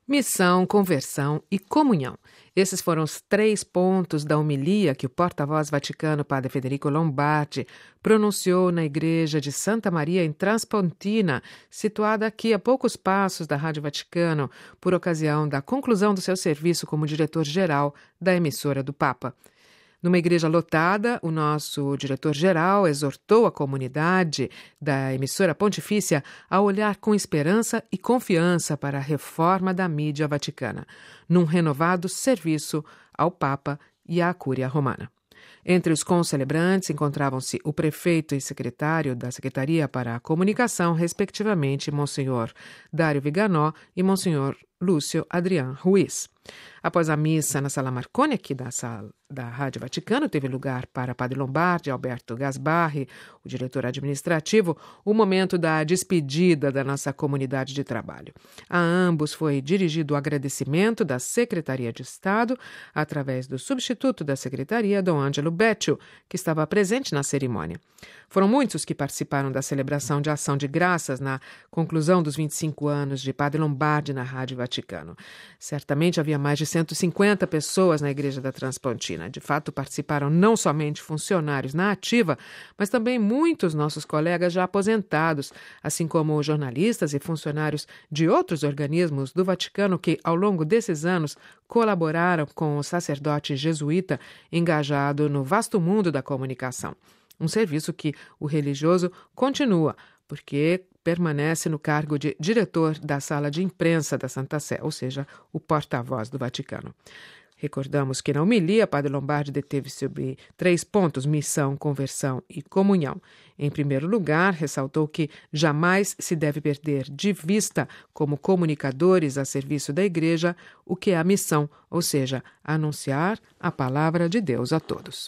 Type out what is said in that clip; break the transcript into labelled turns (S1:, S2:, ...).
S1: Missão, conversão e comunhão. Esses foram os 3 pontos da homilia que o porta-voz vaticano, Padre Federico Lombardi, pronunciou na igreja de Santa Maria em Transpontina, situada aqui a poucos passos da Rádio Vaticano, por ocasião da conclusão do seu serviço como diretor-geral da emissora do Papa. Numa igreja lotada, o nosso diretor-geral exortou a comunidade da emissora pontifícia a olhar com esperança e confiança para a reforma da mídia vaticana, num renovado serviço ao Papa e à Cúria Romana. Entre os concelebrantes encontravam-se o prefeito e secretário da Secretaria para a Comunicação, respectivamente, Monsenhor Dário Viganò e Monsenhor Lúcio Adrián Ruiz. Após a missa na Sala Marconi, aqui da sala da Rádio Vaticano, teve lugar para Padre Lombardi, Alberto Gasbarri, o diretor administrativo, o momento da despedida da nossa comunidade de trabalho. A ambos foi dirigido o agradecimento da Secretaria de Estado, através do substituto da Secretaria, Dom Ângelo Beccio, que estava presente na cerimônia. Foram muitos que participaram da celebração de ação de graças na conclusão dos 25 anos de Padre Lombardi na Rádio Vaticano. Certamente havia mais de 150 pessoas na Igreja da Transpontina. De fato, participaram não somente funcionários na ativa, mas também muitos nossos colegas já aposentados, assim como jornalistas e funcionários de outros organismos do Vaticano que, ao longo desses anos, colaboraram com o sacerdote jesuíta engajado no vasto mundo da comunicação. Um serviço que o religioso continua, porque permanece no cargo de diretor da sala de imprensa da Santa Sé, ou seja, o porta-voz do Vaticano. Recordamos que na homilia, Padre Lombardi deteve sobre 3 pontos: missão, conversão e comunhão. Em primeiro lugar, ressaltou que jamais se deve perder de vista, como comunicadores a serviço da Igreja, o que é a missão, ou seja, anunciar a palavra de Deus a todos.